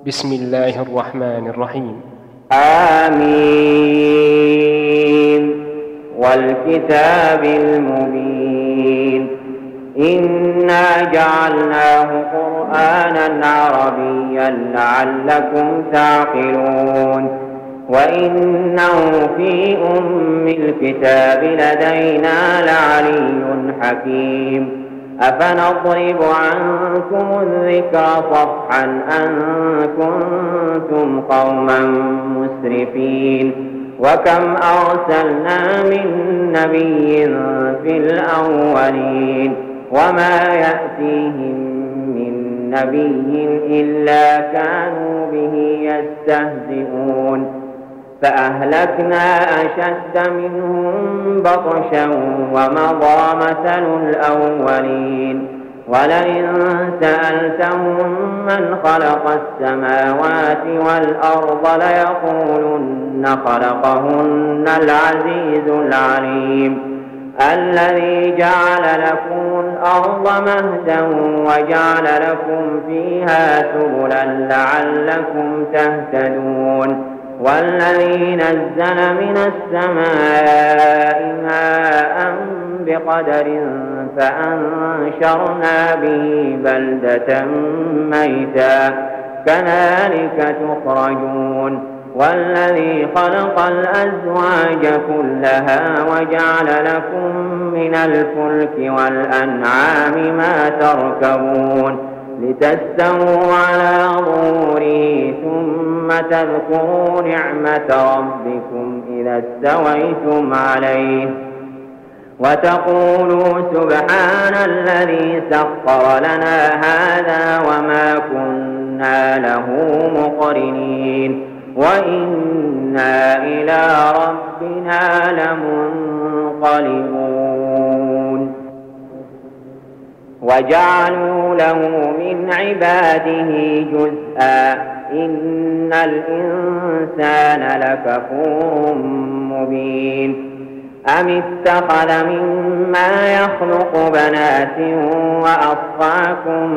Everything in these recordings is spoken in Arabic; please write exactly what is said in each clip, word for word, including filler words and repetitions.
بسم الله الرحمن الرحيم. آمين والكتاب المبين إنا جعلناه قرآنا عربيا لعلكم تعقلون وإنه في أم الكتاب لدينا لعلي حكيم أفنضرب عنكم الذكر صفحا أن كنتم قوما مسرفين وكم أرسلنا من نبي في الأولين وما يأتيهم من نبي إلا كانوا به يستهزئون فأهلكنا أشد منهم بطشا ومضى مثل الأولين ولئن سألتهم من خلق السماوات والأرض ليقولن خلقهن العزيز العليم الذي جعل لكم الأرض مهدا وجعل لكم فيها سبلا لعلكم تهتدون والذي نزل من السماء ماء بقدر فأنشرنا به بلدة ميتا كذلك تخرجون والذي خلق الأزواج كلها وجعل لكم من الفلك والأنعام ما تركبون لتستووا على ظهوره ثم تذكروا نعمة ربكم إذا استويتم عليه وتقولوا سبحان الذي سخر لنا هذا وما كنا له مقرنين وإنا إلى ربنا لمنقلبون وجعلوا له من عباده جزءا إن الإنسان لكفور مبين أم اتخذ مما يخلق بنات وأصفاكم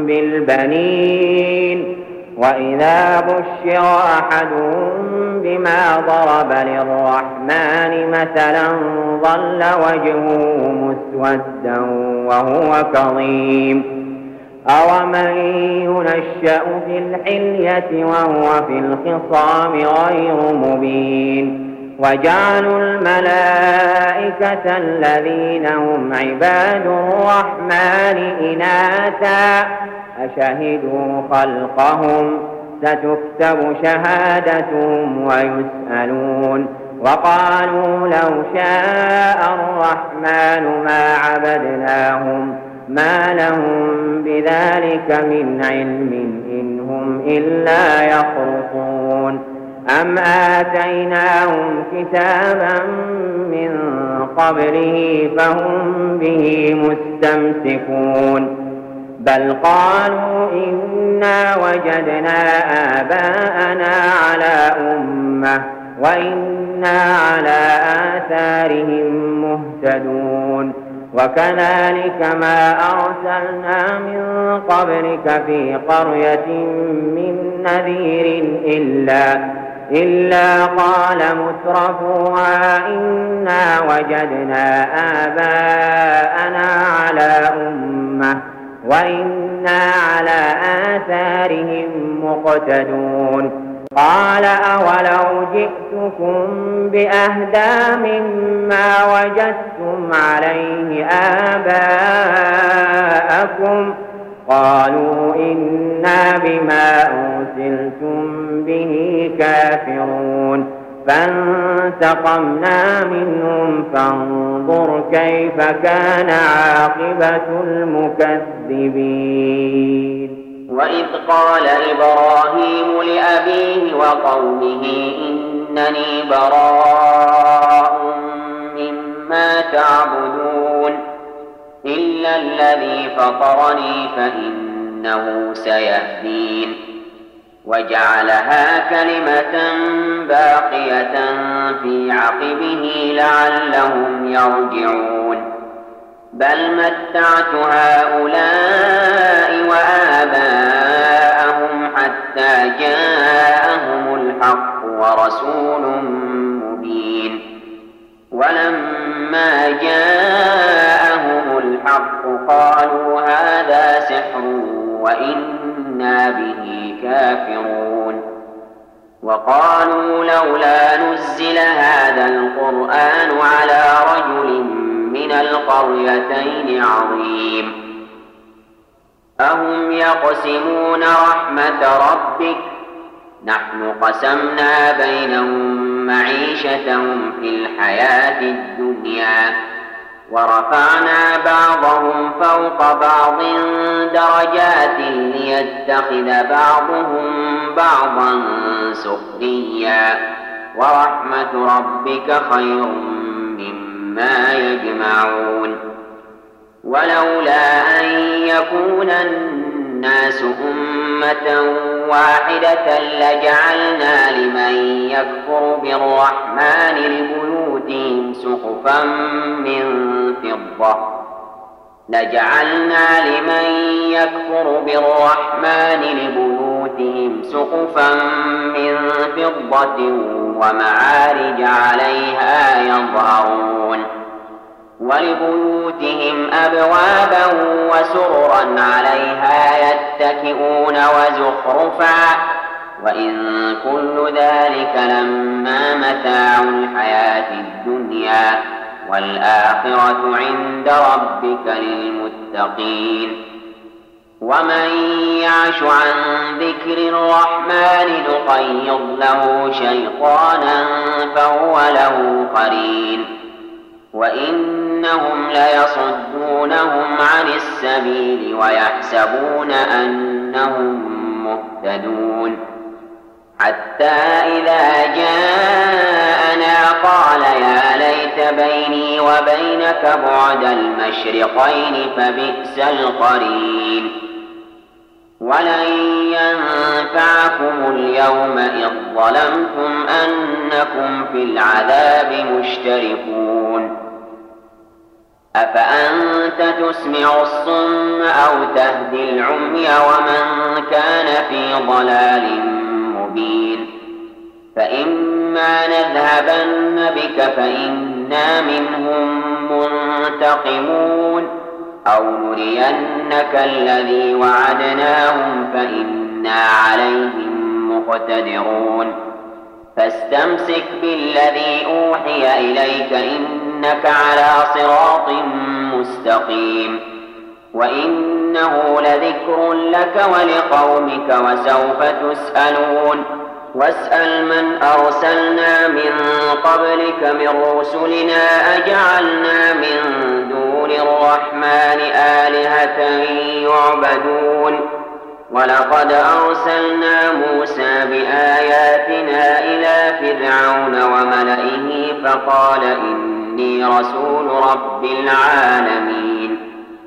بالبنين وإذا بشر أحدهم بما ضرب للرحمن مثلا ظل وجهه مسودا وهو كظيم أومن ينشأ في الحلية وهو في الخصام غير مبين وجعلوا الملائكة الذين هم عباد الرحمن إناثا أشهدوا خلقهم ستكتب شهادتهم ويسألون وقالوا لو شاء الرحمن ما عبدناهم ما لهم بذلك من علم إن هم إلا يخرصون أم آتيناهم كتابا من قبله فهم به مستمسكون بل قالوا إنا وجدنا آباءنا على أمة وإنا على آثارهم مهتدون وكذلك ما أرسلنا من قبلك في قرية من نذير إلا إلا قال مترفوها إنا وجدنا آباءنا على أمة وإنا على آثارهم مقتدون قال أولو جئتكم بأهدى مما وجدتم عليه آباءكم قالوا إنا بما أرسلتم به كافرون فانتقمنا منهم فانظر كيف كان عاقبة المكذبين وإذ قال إبراهيم لأبيه وقومه إنني براء مما تعبدون إلا الذي فطرني فإنه سيهدين وجعلها كلمة باقية في عقبه لعلهم يرجعون بل متعت هؤلاء وآباءهم حتى جاءهم الحق ورسول مبين ولما جاءهم الحق قالوا هذا سحر وإنا به كافرون وقالوا لولا نزل هذا القرآن على رجل من القريتين عظيم أهم يقسمون رحمة ربك نحن قسمنا بينهم معيشتهم في الحياة الدنيا ورفعنا بعضهم فوق بعض درجات ليتخذ بعضهم بعضا سخريا ورحمة ربك خير مما يجمعون ولولا أن يكون الناس أمة واحدة لجعلنا لمن يكفر بالرحمن لبيوتهم سقفا من فضة لجعلنا لمن يكفر بالرحمن لبيوتهم سقفا من فضة ومعارج عليها يظهرون ولبيوتهم أبوابا وسررا عليها يتكئون وزخرفا وإن كل ذلك لما متاع الحياة الدنيا والآخرة عند ربك للمتقين ومن يعش عن ذكر الرحمن نقيض له شيطانا فهو له قرين وإنهم ليصدونهم عن السبيل ويحسبون أنهم مهتدون حتى إذا جاءنا قال يا ليت بيني وبينك بعد المشرقين فبئس القرين ولن ينفعكم اليوم إذ ظلمتم أنكم في العذاب مشتركون أفأنت تسمع الصم أو تهدي العمي ومن كان في ضلال مبين فإما نذهبن بك فإنا منهم منتقمون أو نرينك الذي وعدناهم فإنا عليهم مقتدرون فاستمسك بالذي أوحي إليك إنك على صراط مستقيم وإنه لذكر لك ولقومك وسوف تسألون واسأل من أرسلنا من قبلك من رسلنا أجعلنا من دون الرحمن آلهة يعبدون ولقد أرسلنا موسى بآياتنا إلى فرعون وملئه فقال إني رسول رب العالمين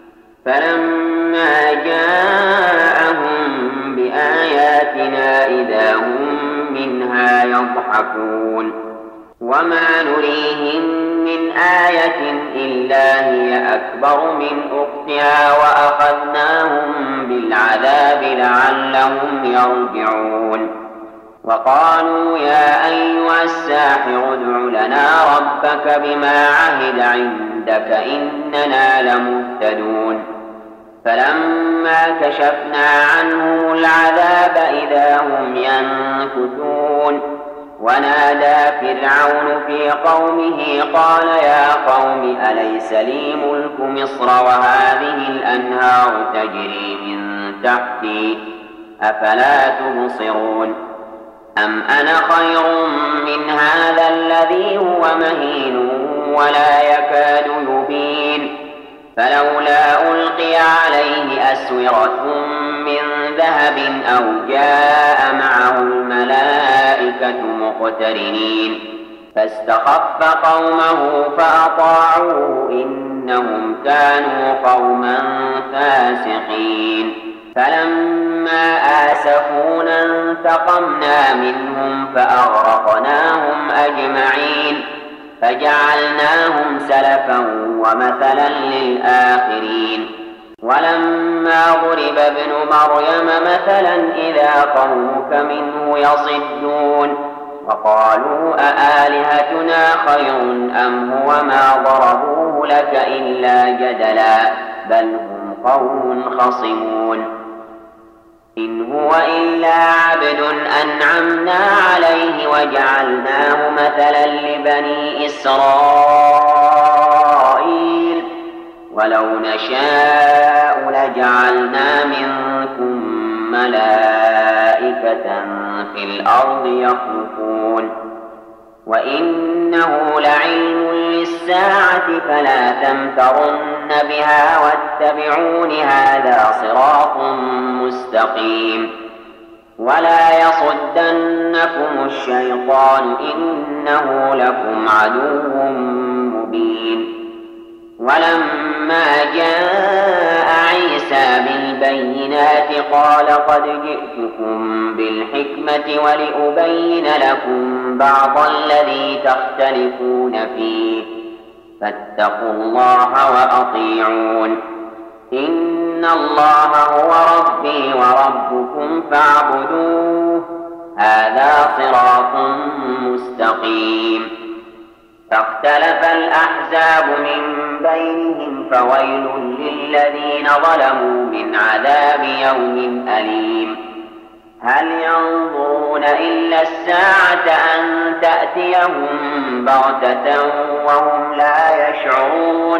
فلما جاءهم بآياتنا إذا هم منها يضحكون وما نريهم من آية إلا هي أكبر من أختها وأخذناهم بالعذاب لعلهم يرجعون وقالوا يا أيها الساحر ادع لنا ربك بما عهد عندك إننا لمهتدون فلما كشفنا عنهم العذاب إذا هم ينكثون ونادى فرعون في قومه قال يا قوم أليس لي ملك مصر وهذه الأنهار تجري من تحتي أفلا تبصرون أم أنا خير من هذا الذي هو مهين ولا يكاد يبين فلولا ألقي عليه أسورة من ذهب أو جاء معه الملائكة مقترنين فاستخف قومه فأطاعوه إنهم كانوا قوما فاسقين فلما آسفونا انتقمنا منهم فأغرقناهم أجمعين فجعلناهم سلفا ومثلا للآخرين ولما ضرب ابن مريم مثلا إذا قومك منه يصدون وقالوا أآلهتنا خير أم هو ما ضربوه لك إلا جدلا بل هم قوم خصمون إن هو إلا عبد أنعمنا عليه وجعلناه مثلا لبني إسرائيل ولو نشاء لجعلنا منكم ملائكة في الأرض يخلفون وإنه لعلم للساعة فلا تمترن بها واتبعون هذا صراط مستقيم ولا يصدنكم الشيطان إنه لكم عدو مبين ولما جاء عيسى بالبينات قال قد جئتكم بالحكمة ولأبين لكم بعض الذي تختلفون فيه فاتقوا الله وأطيعون إن الله هو ربي وربكم فاعبدوه هذا صراط مستقيم فاختلف الأحزاب من بينهم فويل للذين ظلموا من عذاب يوم أليم هل ينظرون إلا الساعة أن تأتيهم بغتة وهم لا يشعرون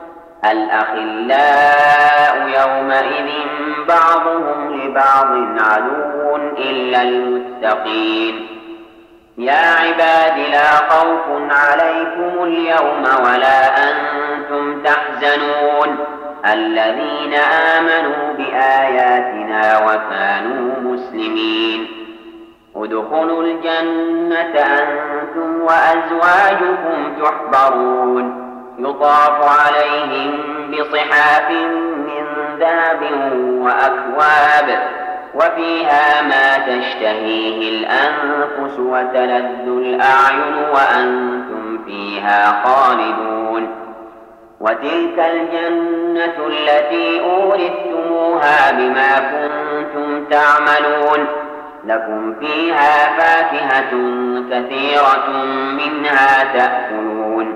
الأخلاء يومئذ بعضهم لبعض عدو إلا المتقين يا عباد لا خوف عليكم اليوم ولا أنتم تحزنون الذين آمنوا بآياتنا وكانوا مسلمين ادخلوا الجنة أنتم وأزواجكم تحبرون يطاف عليهم بصحاف من ذهب وأكواب وفيها ما تشتهيه الأنفس وتلذ الأعين وأنتم فيها خالدون وتلك الجنة التي أورثتموها بما كنتم تعملون لكم فيها فاكهة كثيرة منها تأكلون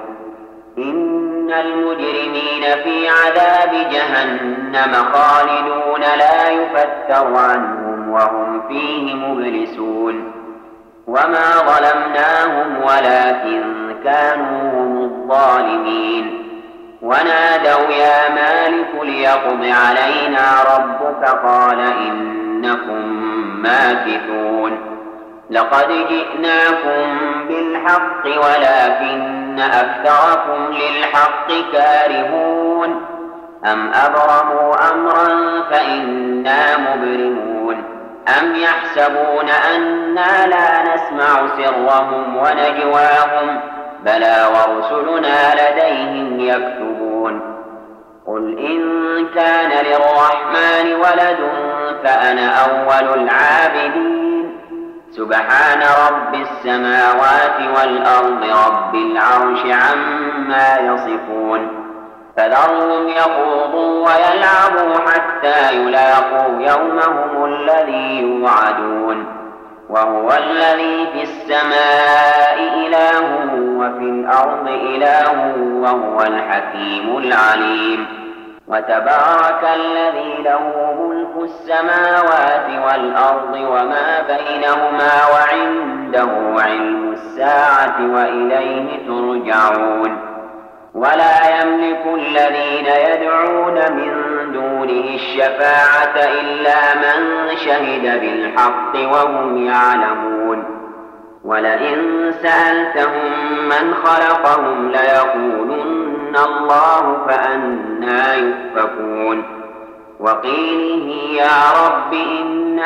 إن المجرمين في عذاب جهنم خالدون لا يفتر عنهم وهم فيه مبلسون وما ظلمناهم ولكن كانوا هم الظالمين ونادوا يا مالك ليقض علينا ربك قال إنكم ماكثون لقد جئناكم بالحق ولكن أكثركم للحق كارهون أم أبرموا أمرا فإنا مبرمون أم يحسبون أنا لا نسمع سرهم ونجواهم بلى ورسلنا لديهم يكتبون قل إن كان للرحمن ولد فأنا أول العابدين سبحان رب السماوات والأرض رب العرش عما يصفون فذرهم يخوضوا ويلعبوا حتى يلاقوا يومهم الذي يوعدون وهو الذي في السماء إله وفي الأرض إله وهو الحكيم العليم وتبارك الذي له ملك السماوات والأرض وما بينهما وعنده علم الساعة وإليه ترجعون ولا يملك الذين يدعون من دونه الشفاعة إلا من شهد بالحق وهم يعلمون ولئن سألتهم من خلقهم ليقولن الله فأنى يؤفكون وقيله يا رب إن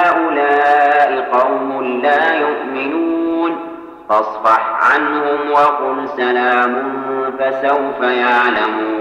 هؤلاء قوم لا يؤمنون فاصفح عنهم وقل سلام فسوف يعلمون